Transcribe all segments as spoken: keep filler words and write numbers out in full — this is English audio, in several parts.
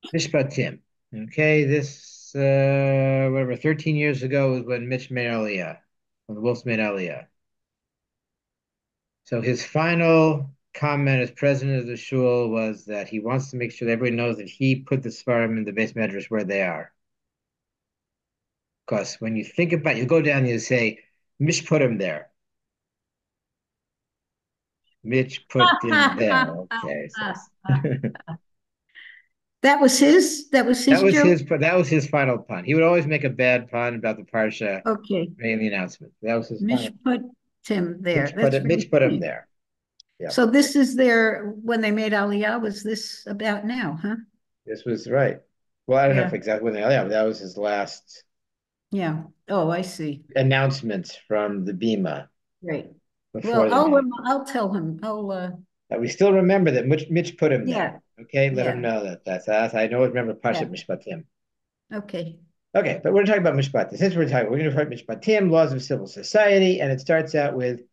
Mishpatim. Okay, this uh whatever, thirteen years ago was when Mitch made Aliyah, when the Wolves made Aliyah. So his final comment as president of the shul was that he wants to make sure that everybody knows that he put the Sfarim in the base medrash where they are. Because when you think about it, you go down and you say, Mish put him there. Mitch put him there. Okay, so That was his, that was that his was joke. his that was his final pun. He would always make a bad pun about the parsha Okay. during the announcement. That was his final. Mish put Tim there. Mitch put That's it. very Mitch put him funny. there. Yeah, So this is their, when they made Aliyah, was this about now, huh? this was right. Well, I don't know if Yeah. exactly when. Yeah, but that was his last Yeah. Oh, I see. announcement from the Bema Great. Well, before the I'll, man. rem- I'll tell him. I'll, uh, Uh, we still remember that Mitch, Mitch put him there. yeah. Okay, let him Yeah. know that that's us. I know. Remember Yeah. Pashat Mishpatim. Okay. Okay, but we're talking about Mishpatim. Since we're talking, we're going to talk Mishpatim, laws of civil society, and it starts out with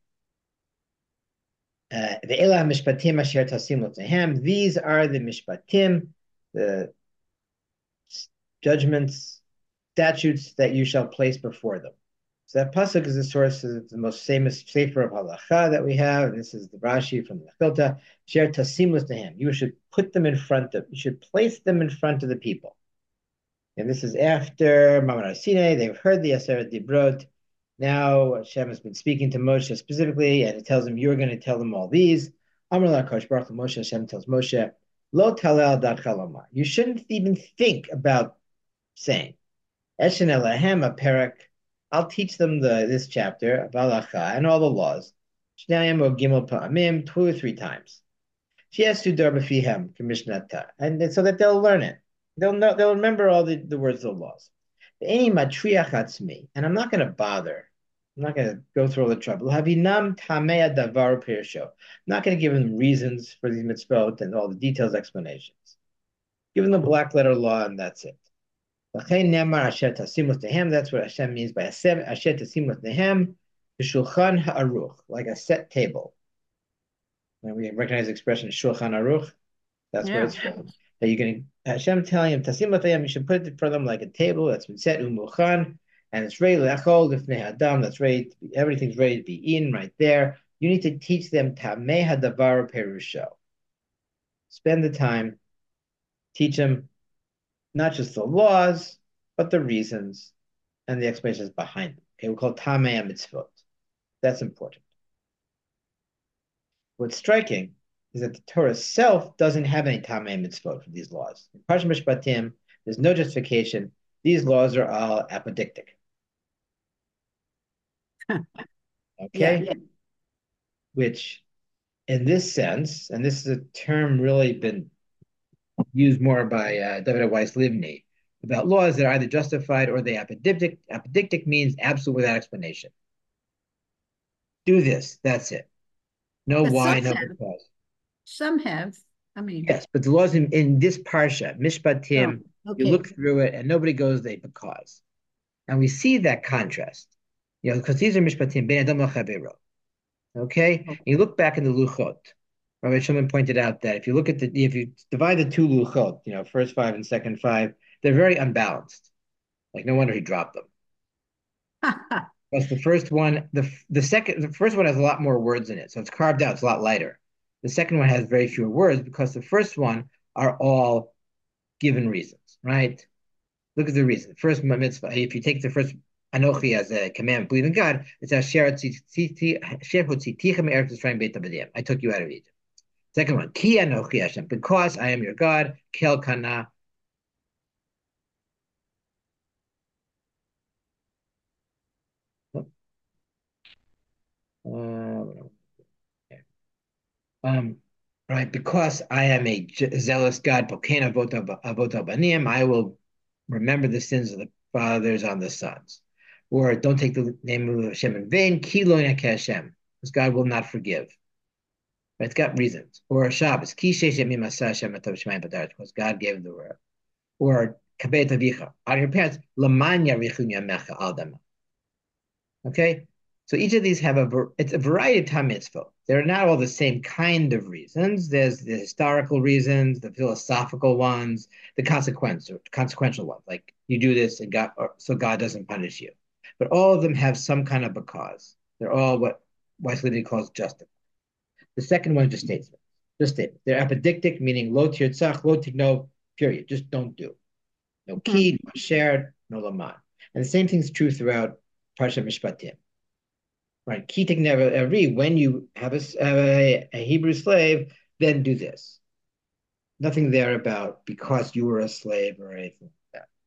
uh, the Elah Mishpatim Asher Tasim Tehem. These are the Mishpatim, the judgments, statutes that you shall place before them. So that pasuk is the source of the most famous sefer of halacha that we have. This is the Rashi from the Chilta. Sher tasim to him. You should put them in front of. You should place them in front of the people. And this is after Mamar Sinai. They've heard the Aseret Dibrot. Now Hashem has been speaking to Moshe specifically, and he tells him, "You're going to tell them all these." Amar Lakosh Baruch Moshe. Hashem tells Moshe, "Lo talel dat chalomar." You shouldn't even think about saying. Eshen Elahem a parak. I'll teach them the this chapter about Halacha and all the laws. Shnayim or Gimel Pa'amim, two or three times. She has to Darbafihem, Commissionata, and so that they'll learn it. They'll know, they'll remember all the, the words of the laws. Any matriach atzmi, and I'm not going to bother. I'm not going to go through all the trouble. Havinam tamea davar pirsho. I'm not going to give them reasons for these mitzvot and all the details explanations. Give them the black letter law, and that's it. That's what Hashem means by Asher Tasimus Nehem, Shulchan Ha'aruch, like a set table. And we recognize the expression Shulchan Aruch. That's where Yeah. it's from. That you're going to Hashem telling him Tasimus Nehem, you should put it for them like a table that's been set umuchan, and it's ready lechol lifnei adam. That's ready. To be, everything's ready to be eaten right there. You need to teach them Tameh Hadavar Perusho. Spend the time, teach them not just the laws, but the reasons and the explanations behind them. Okay, we call Tamei Mitzvot. That's important. What's striking is that the Torah itself doesn't have any Tamei Mitzvot for these laws. In Parshat Mishpatim, there's no justification. These laws are all apodictic. Yeah. Okay, which in this sense, and this is a term really been used more by uh, David Weiss Livni about laws that are either justified or they apodictic. Apodictic means absolute without explanation. Do this, that's it. No But some why, no have. because. Some have. I mean, Yes, but the laws in, in this parsha, oh, Mishpatim, you okay. look through it and nobody goes there because. And we see that contrast. You know, because these are Mishpatim, Ben Adam Chavero. Okay? And Oh, you look back in the Luchot. Rabbi Shimon pointed out that if you look at the if you divide the two Luchot, you know, first five and second five, they're very unbalanced. Like no wonder he dropped them. Because the first one, the the second, the first one has a lot more words in it, so it's carved out. It's a lot lighter. The second one has very few words because the first one are all given reasons, right? Look at the reason. First mitzvah. If you take the first anochi as a commandment, believe in God. It's asher tzittichem eretz Yisrael beit abadim. I took you out of Egypt. Second one, ki anochi Hashem, because I am your God. Kel kana. Uh, Um, right, because I am a zealous God, Poken avot avot banim, I will remember the sins of the fathers on the sons. Or don't take the name of Hashem in vain, Ki lo Hashem, because God will not forgive. Right, it's got reasons. Or Shabbos, Ki sheish yamim asa Hashem atov shemayim b'daret, because God gave the word. Or Kabet avicha, on your parents, Laman yarichun yamecha al dama. Okay, so each of these have a it's a variety of tam mitzvot. They're not all the same kind of reasons. There's the historical reasons, the philosophical ones, the consequential consequential ones. Like you do this and God, or, so God doesn't punish you. But all of them have some kind of a cause. They're all what Wesley calls justified. The second one is just statement. Just statement. They're apodictic, meaning lo tirtzach, lo tigno, period. Just don't do. No Mhm. key, no shared, no laman. And the same thing's true throughout Parsha Mishpatim. Right? Ki tignev every when you have a, a, a Hebrew slave, then do this. Nothing there about because you were a slave or anything like that.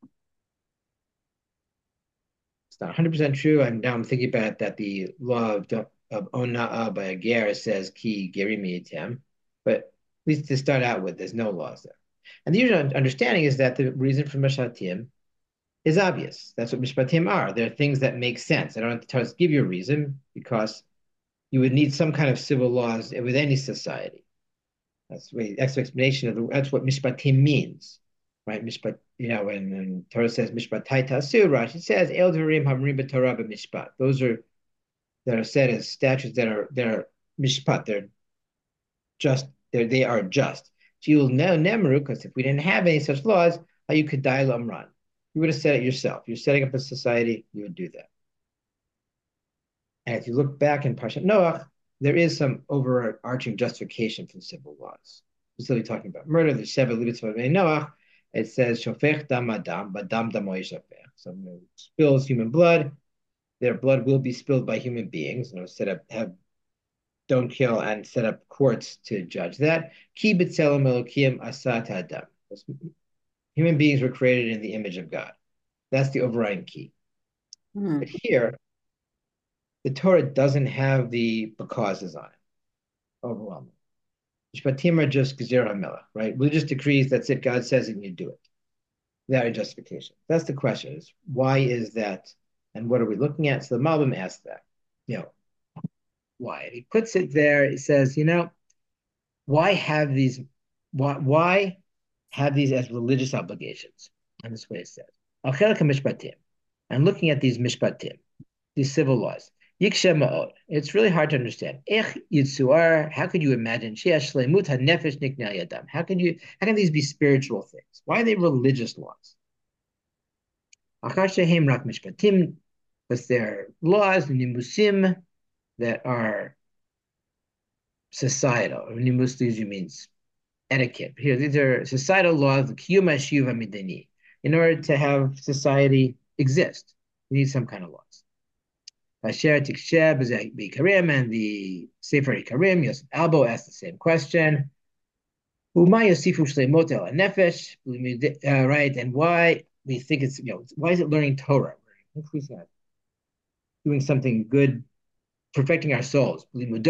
It's not one hundred percent true. I'm now I'm thinking about that the law of, of Ona'ah by a ger says ki gerimi item, but at least to start out with, there's no laws there. And the usual understanding is that the reason for Mashatim is obvious. That's what Mishpatim are. They're things that make sense. I don't have to tell us, give you a reason because you would need some kind of civil laws with any society. That's the explanation of the, that's what Mishpatim means, right? Mishpat, you know, when, when Torah says Mishpatai Tasu, Rashi says El Dvarim Hamrim B'Torah B'Mishpat. Those are that are said as statutes that are they're Mishpat. They're just they're, they are just. So you'll know Nemru because if we didn't have any such laws, how you could die Lamran. You would have said it yourself. You're setting up a society, you would do that. And if you look back in Parshat Noach, there is some overarching justification for civil laws. Specifically talking about murder, the Sheva Libitzvah Noach, it says, Shofech dam adam, badam damo yishafech. Someone who spills human blood, their blood will be spilled by human beings. You know, set up, have, don't kill, and set up courts to judge that. Ki b'tzelem elokim asat adam. Human beings were created in the image of God. That's the overriding key. Hmm. But here, the Torah doesn't have the causes on it. Overwhelming. Mishpatim are just Gezer HaMelech, right? Religious decrees, that's it. God says it and you do it. Without a justification. That's the question is, why is that? And what are we looking at? So the Malbim asks that, you know, why? And he puts it there, he says, you know, why have these, why, why have these as religious obligations? And this way it says, Al-Chelek Mishpatim. I'm looking at these Mishpatim, these civil laws. Yiksha ma'od. It's really hard to understand. Ech yitzuar. How could you imagine? She'esh shleimut hanefesh niknei yadam. How can you? How can these be spiritual things? Why are they religious laws? Achar shehem rak mishpatim, because they're laws nimusim that are societal. Nimus usually means etiquette. Here, these are societal laws. The kiyum hashiv hamidani. In order to have society exist, we need some kind of laws. Asher Tiksheb is Karim and the Sefer Karim, Yosef Albo asked the same question. Uma Yosifu Shleimot El Nefesh, right? And why we think it's, you know, why is it learning Torah? Who's that? Doing something good, perfecting our souls. Where I'm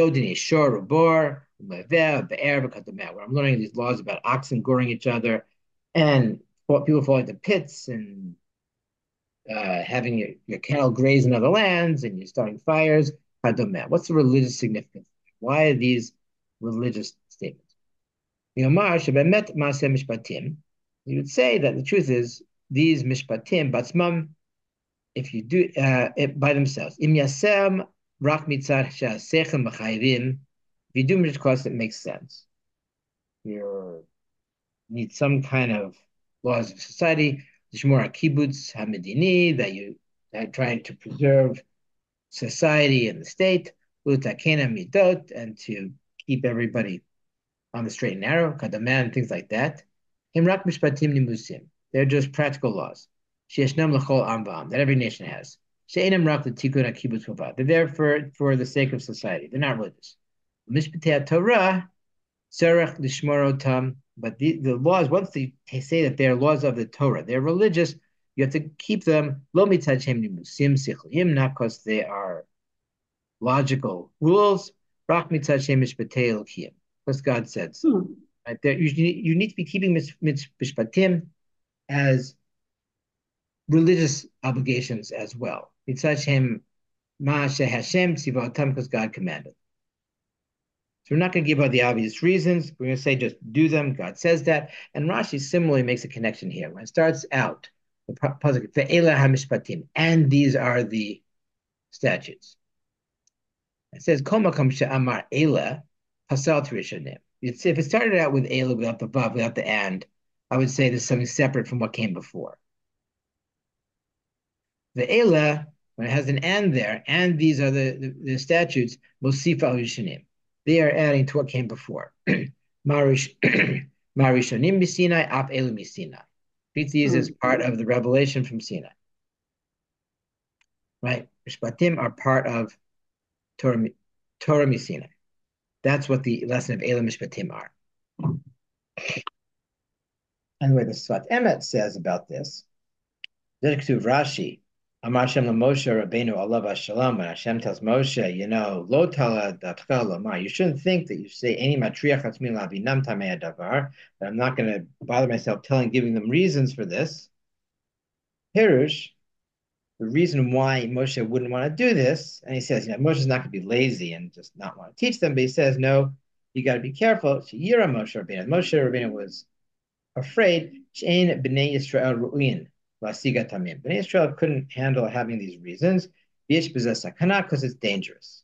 learning these laws about oxen goring each other and people falling into pits and uh, having your, your cattle graze in other lands and you're starting fires. What's the religious significance? Why are these religious statements? You would say that the truth is these mishpatim, batzmam, if you do uh, it by themselves, im yasem rak mitzad she'asechem b'chayvim, if you do them because it makes sense. You need some kind of laws of society, Shmor kibbutz hamedini, that you are trying to preserve society and the state, utakena midot, and to keep everybody on the straight and narrow, kadaman, things like that. Himrak mishpatim nimusim. They're just practical laws. Sheishnam lechol amvam that every nation has. She'enam rak l'tikun kibbutz chovat. They're there for, for the sake of society. They're not religious. Mishpatei Torah, serach lishmor otam. But the, the laws, once they say that they're laws of the Torah, they're religious, you have to keep them lo mitzad shem nimusim sichlim, not because they are logical rules, rak mitzad shem mishpatei elokim, because God said so. Hmm. Right? There, you, you need to be keeping mishpatim as religious obligations as well. Mitzad shem ma shehashem tzivotam, because God commanded. So we're not going to give out the obvious reasons. We're going to say just do them. God says that. And Rashi similarly makes a connection here. When it starts out, the pasuk, and these are the statutes. It says, Kol makom she'amar Eila, pasal Rishonim. If it started out with Eila without the vav, without the and, I would say there's something separate from what came before. The Eila, when it has an and there, and these are the, the, the statutes, Mosifa al Rishonim. They are adding to what came before. Marish Marishonim Misinai, Ap Elu Misinai. Treat these as part of the revelation from Sinai. Right? Mishpatim are part of Torah, Torah Misinai. That's what the lesson of Elam Mishpatim are. And the way the Sfat Emet says about this, Zedektuv Rashi, Amar Hashem LaMoshe Rabbeinu Alav Shalom, when Hashem tells Moshe, you know, Lo tala datcha lomar, you shouldn't think that you say any matriach atzmi lavinam tamei davar, that I'm not going to bother myself telling, giving them reasons for this. Hirush, the reason why Moshe wouldn't want to do this, and he says, you know, Moshe's not going to be lazy and just not want to teach them, but he says, no, you got to be careful. Sheyira Moshe Rabbeinu. Moshe Rabbeinu was afraid. Shein b'nei Yisrael ru'in la'asiga tamim. Bnei Yisrael couldn't handle having these reasons. V'yesh b'zeh sakana, because it's dangerous.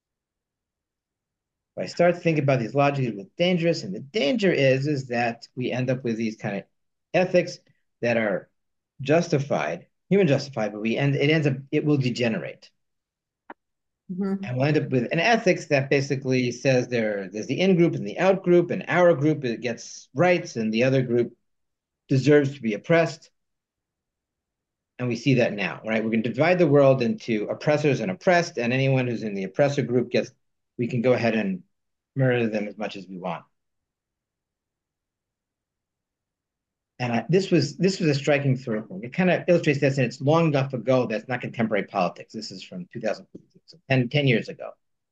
If I start thinking about these logically, it's dangerous, and the danger is, is that we end up with these kind of ethics that are justified, human justified, but we end it ends up it will degenerate. Mm-hmm. And we'll end up with an ethics that basically says there, there's the in group and the out group, and our group it gets rights, and the other group deserves to be oppressed. And we see that now, right? We're going to divide the world into oppressors and oppressed, and anyone who's in the oppressor group gets, we can go ahead and murder them as much as we want. And I, this was this was a striking thing. It kind of illustrates this, and it's long enough ago that's not contemporary politics. This is from two thousand fifteen, so ten, ten years ago.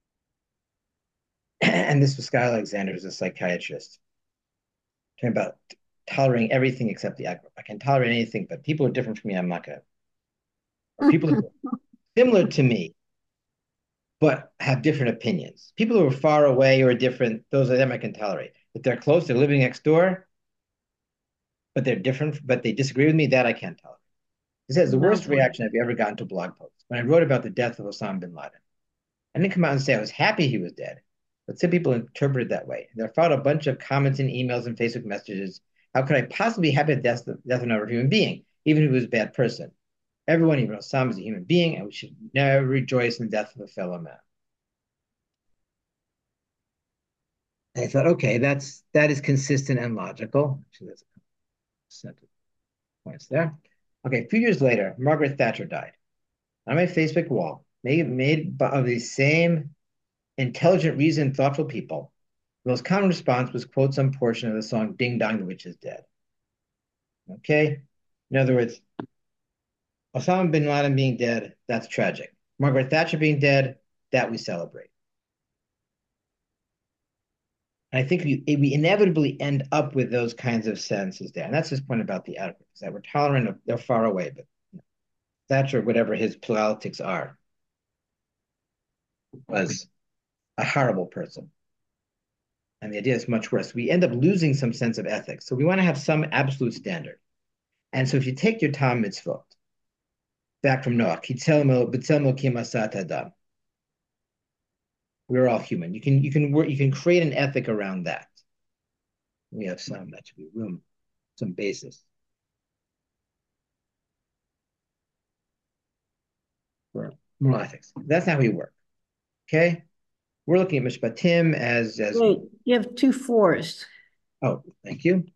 And this was Scott Alexander, who's a psychiatrist, talking about tolerating everything except the agro. I can tolerate anything, but people are different from me. I'm not going to. People who are similar to me, but have different opinions. People who are far away or different, those of them I can tolerate. If they're close, they're living next door, but they're different, but they disagree with me, that I can't tolerate. He says the worst reaction I've ever gotten to a blog post when I wrote about the death of Osama bin Laden. I didn't come out and say I was happy he was dead, but some people interpreted it that way. There followed a bunch of comments and emails and Facebook messages. How could I possibly be happy at the death of, death of another human being, even if he was a bad person? Everyone, even Osama, is a human being, and we should never rejoice in the death of a fellow man. And I thought, okay, that's that is consistent and logical. Actually, that's a set of points there. Okay, a few years later, Margaret Thatcher died. On my Facebook wall, made, made of these same intelligent, reasoned, thoughtful people, the most common response was quote some portion of the song Ding Dong, the Witch is Dead. Okay? In other words, Osama bin Laden being dead, that's tragic. Margaret Thatcher being dead, that we celebrate. And I think we, we inevitably end up with those kinds of sentences there. And that's his point about the out group, is that we're tolerant of, they're far away, but you know, Thatcher, whatever his politics are, was a horrible person. And the idea is much worse. We end up losing some sense of ethics. So we want to have some absolute standard. And so if you take your Tom mitzvot, back from Noah, we're all human. You can you can work, you can create an ethic around that. We have some, that should be room, some basis for moral ethics. That's not how we work. Okay? We're looking at Mishpatim as as Wait, you have two fours. Oh, thank you.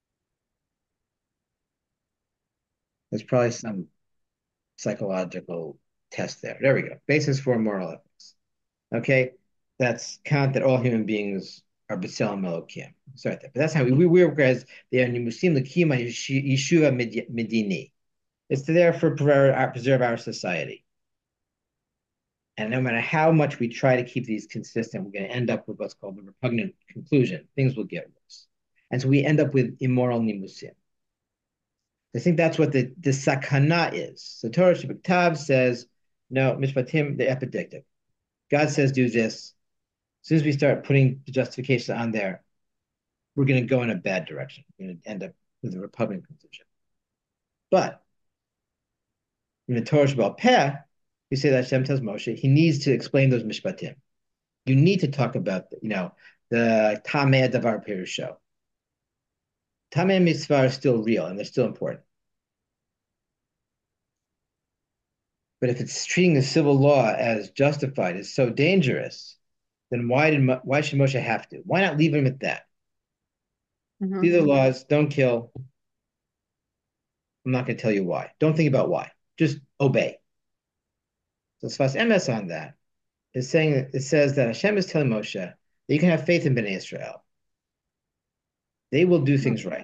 There's probably some psychological test there. There we go. Basis for moral ethics. Okay, that's count that all human beings are b'tselem Elokim. Sorry, but that's how we, we work as they are nimusim l'kima yeshuva medini. It's there for preserve our, preserve our society. And no matter how much we try to keep these consistent, we're going to end up with what's called the repugnant conclusion. Things will get worse. And so we end up with immoral nimusim. I think that's what the, the sakana is. So Torah Shabbat says, no, mishpatim, they're epidictic. God says do this. As soon as we start putting the justification on there, we're going to go in a bad direction. We're going to end up with a repugnant conclusion. But in the Torah Shabbat Peh, we say that Hashem tells Moshe he needs to explain those mishpatim. You need to talk about, you know, the Tameh Davar Pirusho. Tameh Mitzvah are still real and they're still important. But if it's treating the civil law as justified, is so dangerous, then why did why should Moshe have to? Why not leave him at that? Mhm. These are laws, don't kill. I'm not going to tell you why. Don't think about why. Just obey. So Sfas Emes on that is saying it says that Hashem is telling Moshe that you can have faith in Bnei Israel. They will do things right.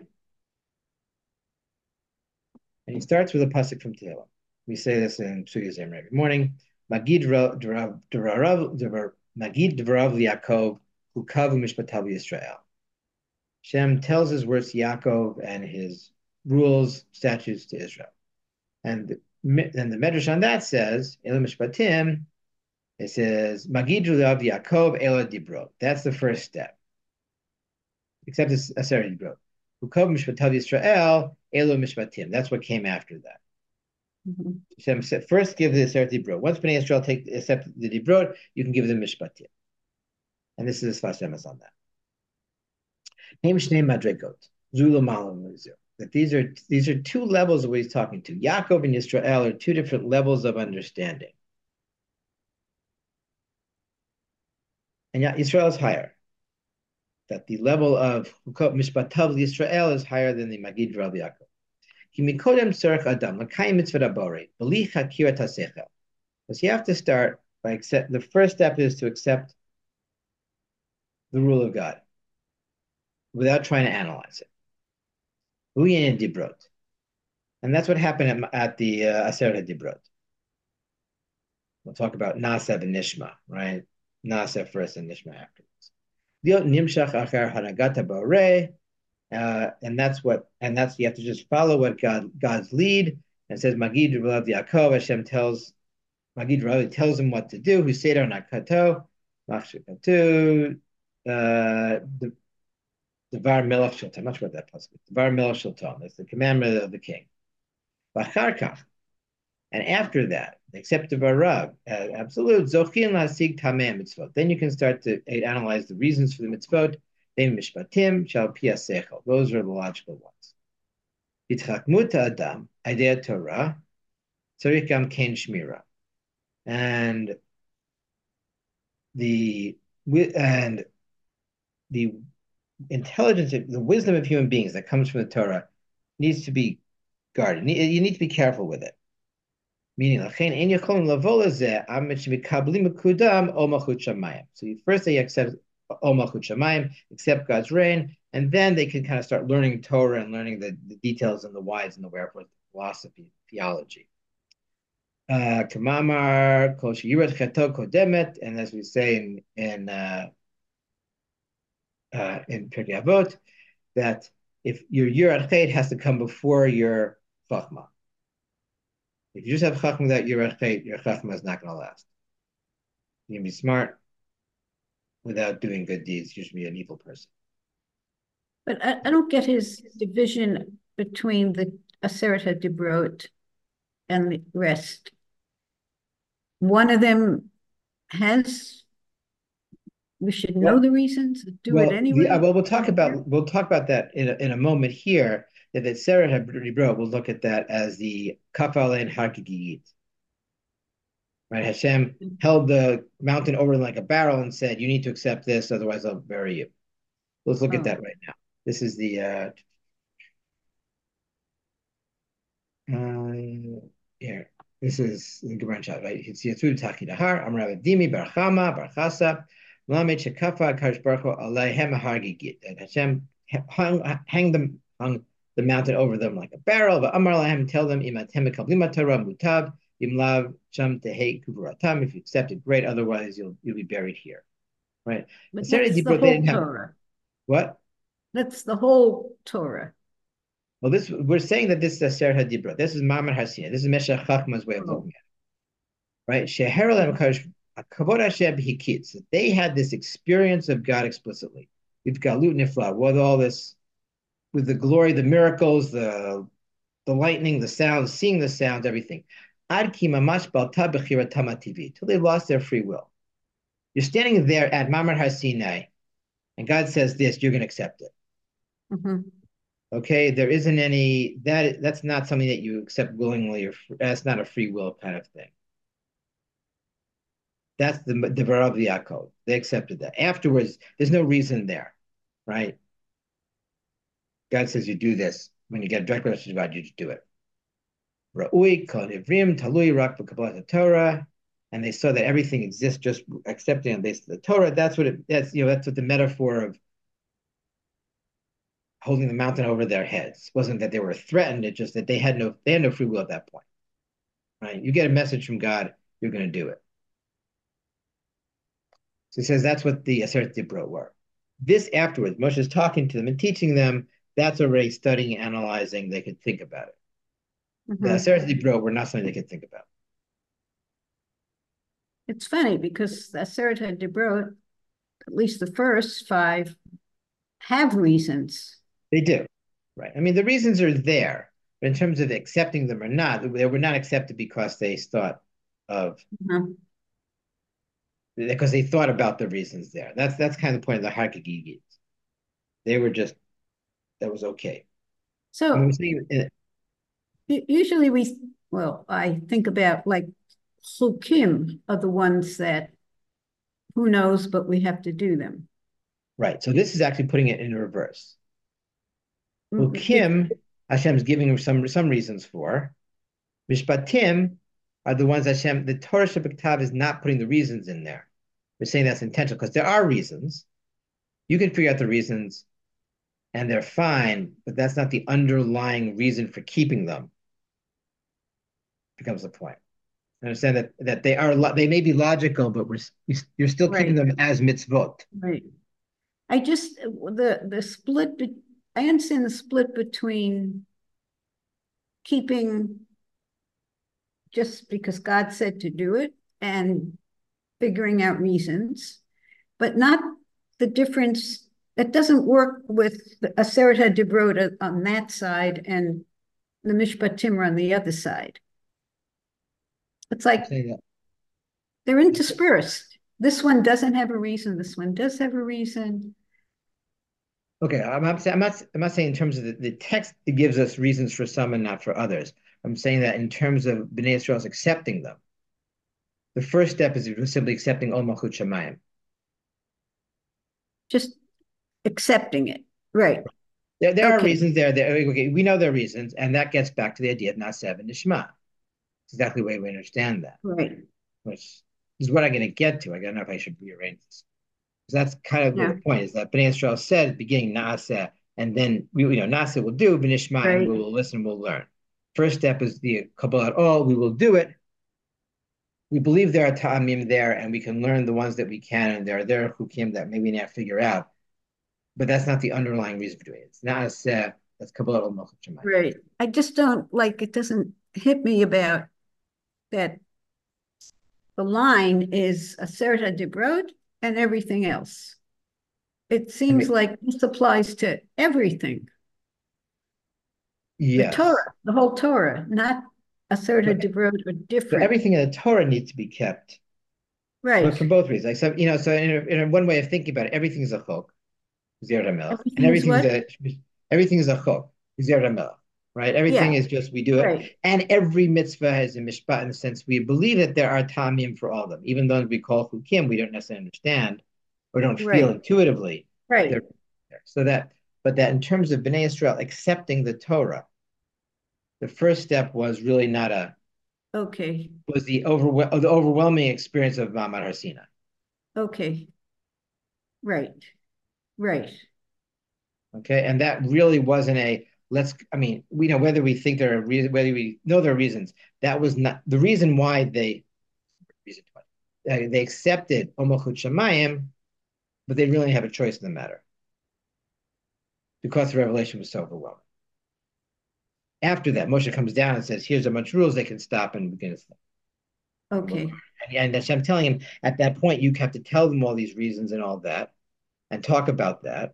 And he starts with a pasuk from Tehillim. We say this in Psugi Zimri every morning. Magid Dvarav Magid Dvarav Yaakov Hukavu Mishpatav Yisrael. Hashem tells his words to Yaakov and his rules, statutes to Israel. And and the Medrash on that says, Elam Mishpatim, it says, Magid Dvarav Yaakov Ela Dibrot. That's the first step. Except it's Aseret Dibrot. Hukavu Mishpatav Yisrael Elu Mishpatim. That's what came after that. Mhm. Hashem said, first give the Aseret Dibrot. Once Bnei Israel take accept the Dibrot, you can give them Mishpatim. And this is Sfas Emes on that. Name Shnei Madregot. Zulu Malam Muzir. That these are these are two levels of what he's talking to. Yaakov and Yisrael are two different levels of understanding. And Yisrael is higher. That the level of Mishpatav Yisrael is higher than the Magid Rav Yaakov. Adam, because you have to start by accept. The first step is to accept the rule of God without trying to analyze it. And that's what happened at, at the uh, Aseret Dibrot. We'll talk about Nasa and Nishma, right? Nasa first and Nishma afterwards. Uh, and that's what, and that's you have to just follow what God God's lead. And it says Magid Rav Yaakov. Hashem tells Magid Rav tells him what to do. Who said on Nakato, Machshikatu, the Devar Melech Shilton. I'm not sure what that plus. Devar Melech Shilton. That's the commandment of the king. Bacharkach. And after that, except the Rav, uh, absolute Zochin Lasig Tameh mitzvot. Then you can start to analyze the reasons for the mitzvot. Bein Mishpatim Shal Pia Sechel. Those are the logical ones. Yitzchakmut Adam Idea Torah Tzarich Gam Ken Shmira. And the and the intelligence, the wisdom of human beings that comes from the Torah needs to be guarded. You need to be careful with it. Meaning, so you first they accept Omachut Shamayim, accept God's reign, and then they can kind of start learning Torah and learning the, the details and the whys and the wherefores, philosophy, theology. Uh, Kamamar, Kodemet, and as we say in in uh, uh, in Pirkei Avot, that if your Yirat Chet has to come before your Chachma. If you just have Chachma without Yirat Chet, your Chachma is not going to last. You can be smart without doing good deeds. You should be an evil person. But I, I don't get his division between the Aseret Dibrot and the rest. One of them has, we should know well, the reasons, do well, it anyway. The, uh, well, we'll talk about we'll talk about that in a, in a moment here. That the Aseret Dibrot, we'll look at that as the Kafal and Harkigiyit. Right, Hashem held the mountain over like a barrel and said, "You need to accept this, otherwise I'll bury you." Let's look oh. at that right now. This is the uh, uh, here. This is the Gemara chat, right? It's Yitzud Taki Dahar, Amrav Dimi Barchama Barchasa, Lamed Shekafa Kadosh Baruch Hu Aleihem Hargigit. And Hashem hung hang them hung the mountain over them like a barrel. But Amar Lahem, tell them Imatem Mekablim Torah Mutav Imlav Sham Tehei Kuvuratam. If you accept it, great. Otherwise, you'll you'll be buried here, right? But that's the whole Torah. What? That's the whole Torah. Well, this we're saying that this is Aseret HaDibra. This is Mamar Hasina. This is Meshech Chachma's way of looking at it, right? Sheherolem Kavod Hashem Hikitz. They had this experience of God explicitly with Galut Nifla, with all this, with the glory, the miracles, the the lightning, the sounds, seeing the sounds, everything. Ad ki mamash balta b'chiratam hativi, till they lost their free will. you're standing there at Mamre Har Sinai, and God says this, you're going to accept it. Mm-hmm. Okay, there isn't any that that's not something that you accept willingly, or that's not a free will kind of thing. That's the the Varav Yaakov. They accepted that. Afterwards, there's no reason there, right? God says you do this. When you get a direct relationship with God, you just do it. Ra'ui, Kol Ivrim, Talui, Rak, Kabbalah Torah, and they saw that everything exists just accepting on the basis of the Torah. That's what it, that's you know that's what the metaphor of holding the mountain over their heads it wasn't that they were threatened. It's just that they had no they had no free will at that point, right? You get a message from God, you're going to do it. So he says that's what the Aseret Dibrot were. This afterwards, Moshe is talking to them and teaching them. That's already studying, analyzing. They could think about it. The Mm-hmm. Aseret Dibrot were not something they could think about. It's funny because the Aseret Dibrot, at least the first five, have reasons. They do, right? I mean, the reasons are there, but in terms of accepting them or not, they were not accepted because they thought of Mm-hmm. because they thought about the reasons there. That's that's kind of the point of the Hakagigis. They were just that was okay. I mean, So we're saying, uh, usually we, well, I think about like Chukim are the ones that who knows, but we have to do them. right. So this is actually putting it in reverse. Well, It, Kim, Hashem's giving some some reasons for. Mishpatim are the ones Hashem, the Torah Shabbat is not putting the reasons in there. We're saying that's intentional because there are reasons. You can figure out the reasons and they're fine, but that's not the underlying reason for keeping them. Becomes the point. Understand that that they are they may be logical, but we're you're still keeping right, them as mitzvot. right. I just the the split. I understand the split between keeping just because God said to do it and figuring out reasons, but not the difference. That doesn't work with the Aseret HaDibrot on that side and the Mishpatim on the other side. It's like they're interspersed. This one doesn't have a reason. This one does have a reason. Okay, I'm not, I'm not, I'm not saying in terms of the, the text, it gives us reasons for some and not for others. I'm saying that in terms of Bnei Israel's accepting them, the first step is simply accepting Ol Malchut Shamayim. Just accepting it. Right. There, there are Okay. reasons there. That, okay, we know there are reasons, and that gets back to the idea of Nasev and Nishma. It's exactly the way we understand that. Right. Which is what I'm going to get to. I don't know if I should rearrange this. Because that's kind of Yeah. the point is that Bnei Israel said at the beginning, Naaseh, and then we, you know, Naaseh will do, B'nishma, right. And we will listen, we'll learn. First step is the Kabbalah all, we will do it. We believe there are ta'amim there, and we can learn the ones that we can, and there are there hukim that maybe not figure out. But that's not the underlying reason for doing it. It's Naaseh, that's Kabbalah al Malchut Shamayim. Right. I just don't like it doesn't hit me about that the line is Aseret HaDibrot and everything else. It seems I mean, like this applies to everything. Yes. The Torah, the whole Torah, not Aseret HaDibrot or different. So everything in the Torah needs to be kept. Right. But for both reasons. Like, so, you know, so in, a, in a one way of thinking about it, everything is a chok, Zeret HaMelech. And everything is a, everything is a chok, Zeret HaMelech. Right? Everything yeah. is just, we do it. Right. And every mitzvah has a mishpat in the sense we believe that there are tamim for all of them. Even though we call chukim, we don't necessarily understand or don't right. feel intuitively. Right. So that, but that in terms of Bnei Israel accepting the Torah, the first step was really not a, okay. was the, overwhel- the overwhelming experience of Mamre Har Sinai. Okay. Right. Right. Okay. And that really wasn't a, let's, I mean, we know whether we think there are reasons, whether we know there are reasons, that was not the reason why they, reason why, uh, they accepted Ol Malchut Shamayim, but they really didn't have a choice in the matter because the revelation was so overwhelming. After that, Moshe comes down and says, here's a bunch of rules they can stop and begin to stop. Okay. And, and Hashem telling him, at that point, you have to tell them all these reasons and all that and talk about that.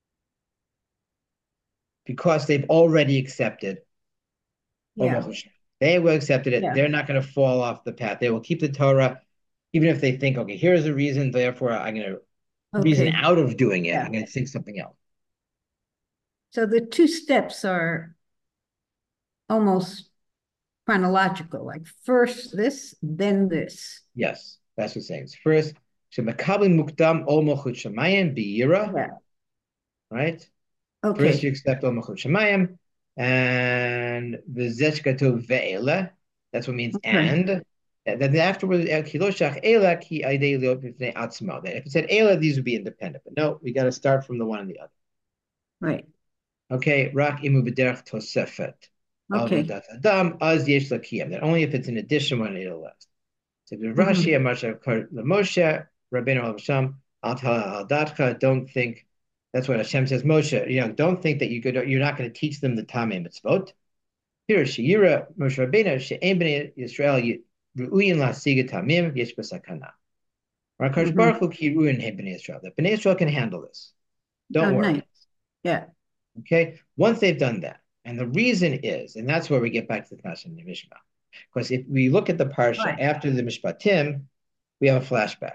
Because they've already accepted. Yeah. They will accept it. Yeah. They're not going to fall off the path. They will keep the Torah, Even if they think, okay, here's a reason, therefore I'm going to reason Okay. out of doing it, Yeah. I'm going to think something else. So the two steps are almost chronological, like first this, then this. Yes, that's what it's saying. It's first, Shemakabli Mukdam Ol Malchut Shemayim Biyira, Yeah. right? First, you Okay. accept Ol Malchut Shemayim, and the Zechkato Ve'ela, that's what means Okay. and. And then afterwards, Kiloshach Ela Ki Aidei Liot B'fnei Atzma. If it said Ela, these would be independent. But no, we got to start from the one and the other. Right. Okay, Rak Imu B'derech Tosefet. Okay. Avodat Adam, Az Yesh Lakiyam. That only if it's an addition when it'll last. So the Rashi, Mm-hmm. Amasha Moshe, Rabbeinu Al Hashem, Al Datcha, don't think that's what Hashem says, Moshe, you know, don't think that you could, you're not going to teach them the Tamei Mitzvot. Here, Sheira, Moshe Rabbeinu, She'en B'nei Yisrael, Ru'uyin La'asiga Tamim, Yesh B'sakana. Rakash Mm-hmm. Baruch Hu Ki Ru'in He B'nei Yisrael. The B'nei Yisrael can handle this. Oh, Don't worry. nice. Yeah. Okay? Once they've done that, and the reason is, and that's where we get back to the Tanakh and the Mishnah. Because if we look at the Parsha Right. after the Mishpatim, we have a flashback.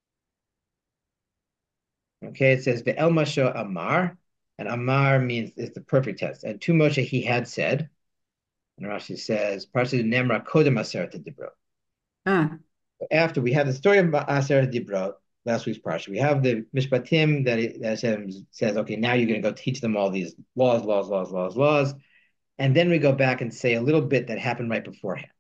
Okay, it says the El Moshe Amar, and Amar means is the perfect tense. And to Moshe he had said, and Rashi says, Parsha Nemra Kodem Aseret Dibrot. Ah. After we have the story of Aseret Dibrot, last week's Parsha, we have the Mishpatim that, it, that says, okay, now you're going to go teach them all these laws, laws, laws, laws, laws. And then we go back and say a little bit that happened right beforehand.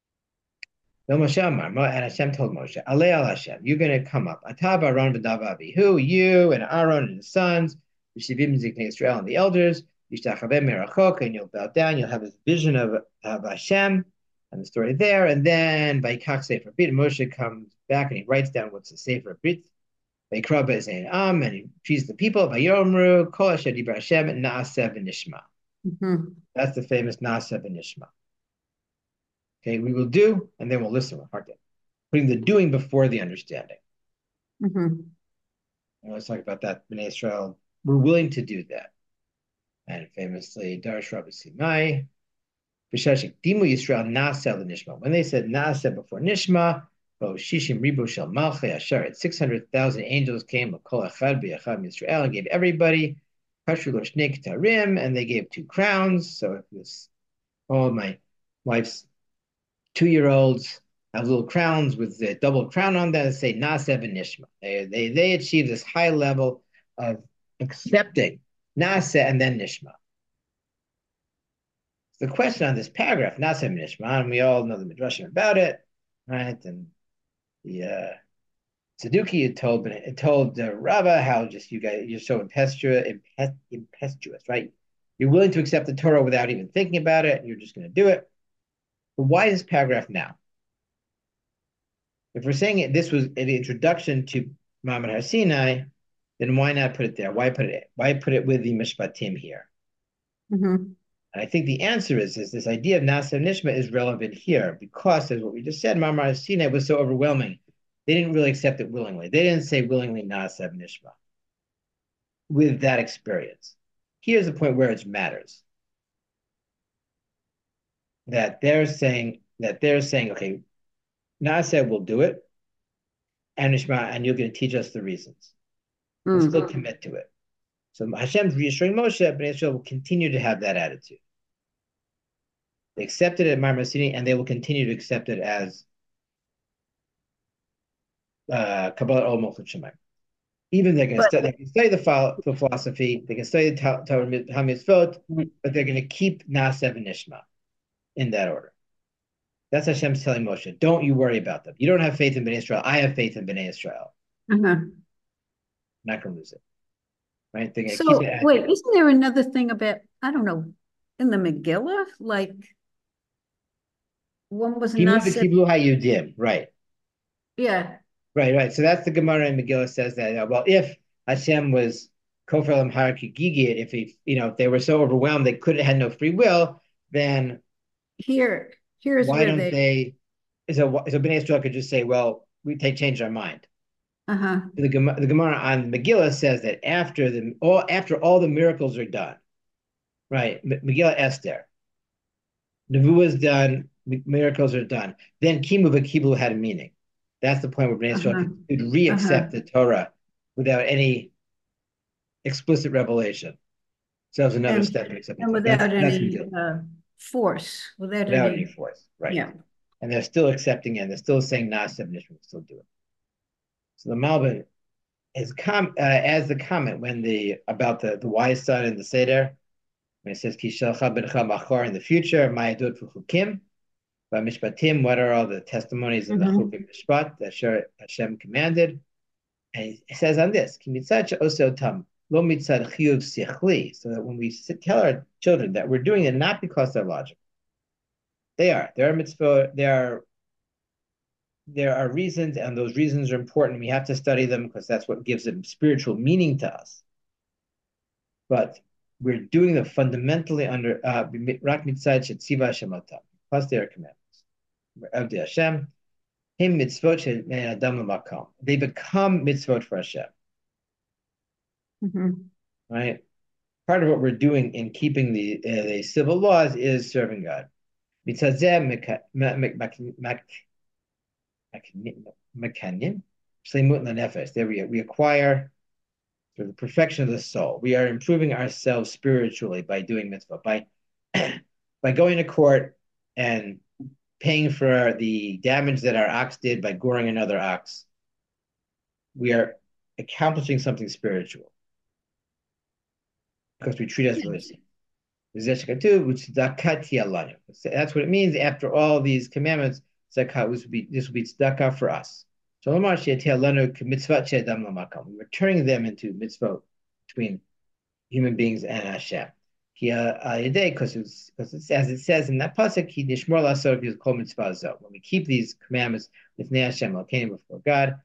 And Hashem told Moshe, Ale al Hashem, you're going to come up. Atab Aaron v'Nadav Avihu, you and Aaron and his sons, Yeshivim Ziknei Israel and the elders, Yishtachaveh merachok, and you'll bow down. You'll have this vision of, of Hashem and the story there. And then Vaikach Sefer Brit, Moshe comes back and he writes down what's the Sefer Brit. Vaikra Be'ezein Am, and he treats the people. Vayomru Kol Asher Dibra Hashem Naaseh v'Nishma. Mm-hmm. That's the famous Naaseh v'Nishma. Okay, we will do, and then we'll listen with heart. Putting the doing before the understanding. Mm-hmm. And let's talk about that. Bnei Israel, we're willing to do that. And famously, Darash Rabbi Sinai, B'shashik Dimu Yisrael Naseh Nishma. When they said Naseh before Nishma, oh Shishim Ribu Shel Malchei Asher, six hundred thousand angels came, Kol Echad B'Yachad Yisrael, and gave everybody Kashru Lo Shnei Ktarim, and they gave two crowns. So it was all my wife's two-year-olds have little crowns with the double crown on them that say Naaseh v'Nishma. They, they, they achieve this high level of accepting Naaseh and then Nishma. So the question on this paragraph, Naaseh v'Nishma, and we all know the Midrashim about it, right? And the uh, Tzeduki had told, it told uh, Rava how just you guys, you're so impetuous, impetuous, right? You're willing to accept the Torah without even thinking about it, and you're just going to do it. But why this paragraph now? If we're saying it, this was an introduction to Ma'amad Har Sinai, then why not put it there? Why put it? Why put it with the Mishpatim here? Mm-hmm. And I think the answer is, is this idea of Naaseh Nishma is relevant here because, as what we just said, Ma'amad Har Sinai was so overwhelming. They didn't really accept it willingly. They didn't say willingly Naaseh Nishma with that experience. Here's the point where it matters. That they're saying that they're saying, okay, Naaseh will do it, and Nishma, and you're going to teach us the reasons. We'll Mm. still commit to it. So Hashem's reassuring Moshe, Bnei Israel will continue to have that attitude. They accepted it at Mar Sinai, and they will continue to accept it as uh, Kabbalah Ol Malchut Shemayim. Even they're going to But study, they can study the, the philosophy, they can study the Torah HaMitzvot, but they're going to keep Naaseh and Nishma in that order. That's Hashem's telling Moshe, don't you worry about them. You don't have faith in Bnei Israel. I have faith in Bnei Israel. uh-huh. I'm not going to lose it. Right? They're going to keep So it. wait, isn't there another thing about, I don't know, in the Megillah? Like one was Kimu the Naaseh. Kiblu Hayudim, right. Yeah. Right, right. So that's the Gemara in Megillah says that. Uh, well, if Hashem was Kofelim Harakigigit, if he, you know, if they were so overwhelmed they couldn't had no free will, then Here, here's why where don't they, they? So, so Bnei Israel could just say, well, we take change our mind. uh-huh. The, the Gemara on Megillah says that after the all after all the miracles are done, right? M- Megillah Esther, Nevuah is done, miracles are done. Then Kimu v'Kiblu had a meaning. That's the point where Bnei Israel Uh-huh. could, could re-accept Uh-huh. the Torah without any explicit revelation. So that was another And step in accepting and Torah. That's without that's any revealed uh, force, without without any any, force, right? yeah. And they're still accepting it. They're still saying Na'aseh B'nishma, still do it. So the Malbim is com uh, as the comment when the about the the wise son and the seder when it says Kishalcha bencha machor in the future Ma'adot v'chukim v'mishpatim, what are all the testimonies in the Mm-hmm. chukim mishpat that Hashem commanded, and it says on this Ki mitzad she'oseh otam lo mitzad chiyuv sichli, so that when we tell our children that we're doing it not because they're logical, they are there are mitzvot, there are there are reasons, and those reasons are important. We have to study them because that's what gives them spiritual meaning to us. But we're doing them fundamentally under uh, rak mitzad shetziva Hashem otam, plus their commandments. Avdi Hashem, him mitzvot she'nei adam l'makom. They become mitzvot for Hashem, Mm-hmm. right? Part of what we're doing in keeping the uh, the civil laws is serving God. Mitzazeh mekanim shleimut lanefesh. There we we acquire for the perfection of the soul. We are improving ourselves spiritually by doing mitzvah, by by going to court and paying for the damage that our ox did by goring another ox. We are accomplishing something spiritual because we treat us really. That's what it means. After all these commandments, zakat will be this will be tzedakah for us. So we're turning them into mitzvot between human beings and Hashem. Because it's, it's as it says in that pasuk, when we keep these commandments with Hashem, before God,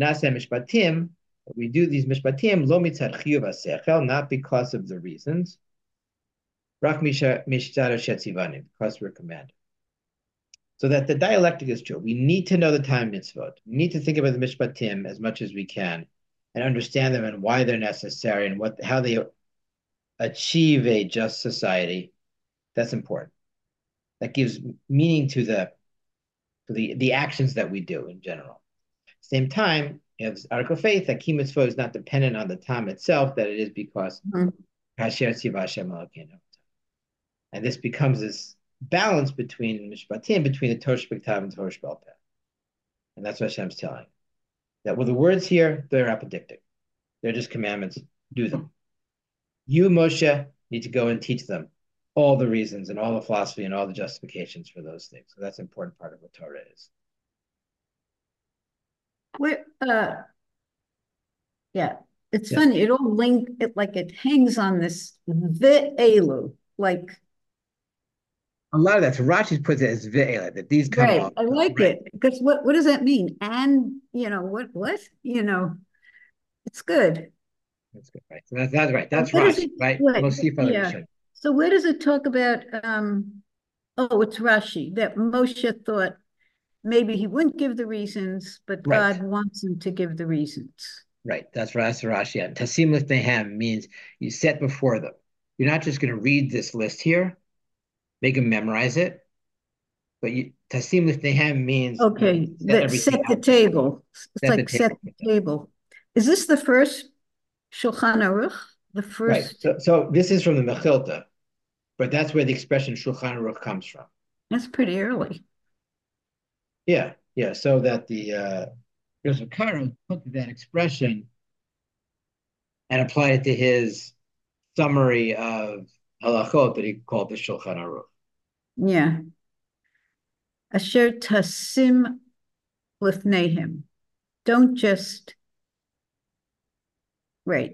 we do these mishpatim lo mitzad chiyuv hasechel, not because of the reasons, rak mishtar shetzivanim, because we're commanded. So that the dialectic is true. We need to know the time mitzvot. We need to think about the mishpatim as much as we can, and understand them and why they're necessary and what how they achieve a just society. That's important. That gives meaning to the to the, the actions that we do in general. Same time, you have this article of faith that ki mitzvot is not dependent on the time itself, that it is because Hashem tziva Hashem Elokeinu. And this becomes this balance between mishpatim, between the Torah Shebiktav and Torah Shebal Peh. And that's what Hashem's telling. That with the words here, they're apodictic. They're just commandments. Do them. You, Moshe, need to go and teach them all the reasons and all the philosophy and all the justifications for those things. So that's an important part of what Torah is. Where, uh, yeah, it's Yeah. funny. It all link it like it hangs on this ve'elu, like a lot of that. So Rashi puts it as ve'ela, that these come right. off. I like right. it because what what does that mean? And you know what what you know, it's good. That's good, right? So that's, that's right. That's What is Rashi, it? right? What? Mosif Yeah. So where does it talk about? Um, oh, it's Rashi that Moshe thought maybe he wouldn't give the reasons, but right. God wants him to give the reasons. Right. That's that's Rashi. And Tasim Lifnehem means you set before them. You're not just going to read this list here, make them memorize it, but you Tasim Lifnehem means Okay, you set that everything set the out. table. It's Set like the set table. the table. Is this the first Shulchan Aruch? The first. Right. So, so this is from the Mechilta, but that's where the expression Shulchan Aruch comes from. That's pretty early. Yeah, yeah. So that the uh, Yosef Karo took that expression and applied it to his summary of halachot that he called the Shulchan Aruch. Yeah. Asher tasim lifnehem. Don't just right.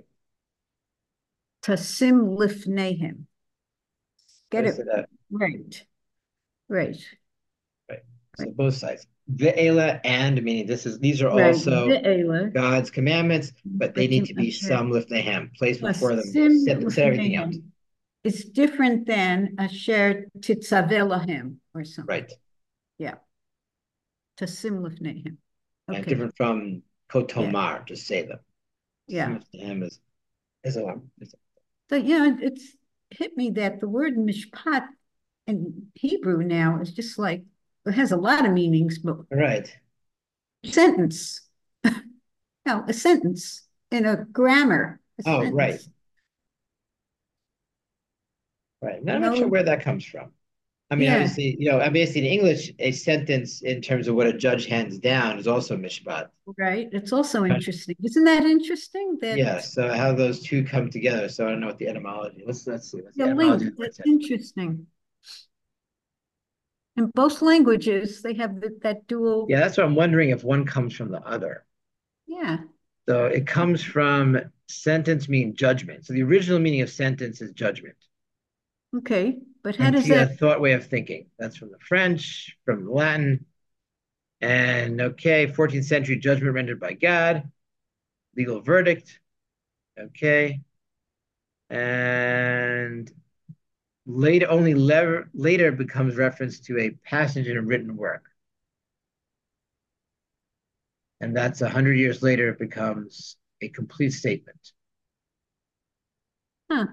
Tasim lifnehem. Get it that? right. Right. Right. So both sides. Ve'ela and meaning this is these are Right. also Ve'ela. God's commandments, but they need to be some lifnehem, placed before them, set, set everything out. It's different than asher titzavelahem or something. Right. Yeah. Tasim lifnehem. Okay. And different from kotomar, yeah. To say them. Yeah. Is, is a, is a, so yeah, it's hit me that the word mishpat in Hebrew now is just like it has a lot of meanings, but right. sentence. No, a sentence in a grammar, a Oh, right, sentence. right. Now, I'm not sure No, where that comes from. I mean, yeah, obviously, you know, obviously in English, a sentence in terms of what a judge hands down is also mishpat. right. It's also interesting. Isn't that interesting? That Yeah, so how those two come together. So I don't know what the etymology. Let's let's see. What's the the etymology of link, the word that's sentence? interesting. In both languages, they have the, that dual, Yeah, that's what I'm wondering if one comes from the other. yeah, So it comes from sentence meaning judgment. So the original meaning of sentence is judgment. okay. But how And does to a that, thought way of thinking. That's from the French, from the Latin. And okay, fourteenth century judgment rendered by God, legal verdict. Okay. And later only lever, later becomes reference to a passage in a written work. And that's a hundred years later, it becomes a complete statement. huh,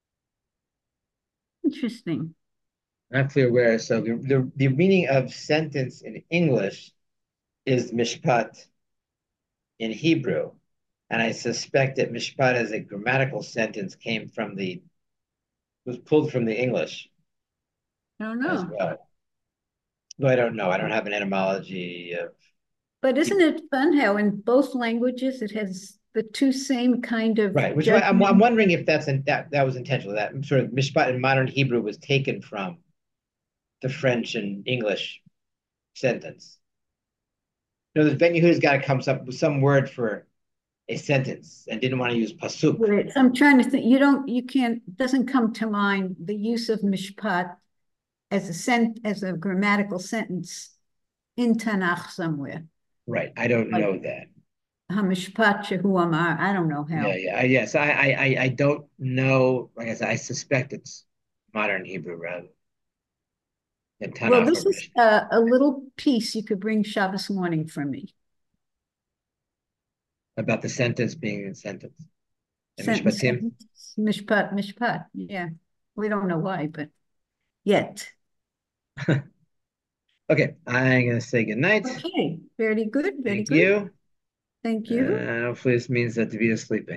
interesting. Not clear where. So the, the, the meaning of sentence in English is mishpat in Hebrew. And I suspect that mishpat as a grammatical sentence came from the, was pulled from the English I don't as know. well. Though I don't know. I don't have an etymology of But isn't Hebrew. it fun how in both languages it has the two same kind of Right, which is why I'm, I'm judgment? wondering if that's in, that that was intentional. That sort of mishpat in modern Hebrew was taken from the French and English sentence. You know, the Ben Yehuda's got to come up with some word for a sentence and didn't want to use pasuk. Wait, I'm trying to think, you don't, you can't, doesn't come to mind the use of mishpat as a sent, as a grammatical sentence in Tanakh somewhere. Right, I don't Like know that. Hamishpat Shehu Amar, I don't know Yeah, how. yeah, I, yes, I, I, I I don't know. Like I said, I suspect it's modern Hebrew rather than Well, Tanakh or this is Mishnah. a, a little piece you could bring Shabbos morning for me. About the sentence being a sentence. And Sentence, Mishpatim. sentence, mishpat, mishpat. Yeah. We don't know why, but yet. Okay, I'm gonna say good night. Okay. Very good. Very Thank good. you. Thank you. Uh, hopefully this means that David is sleeping.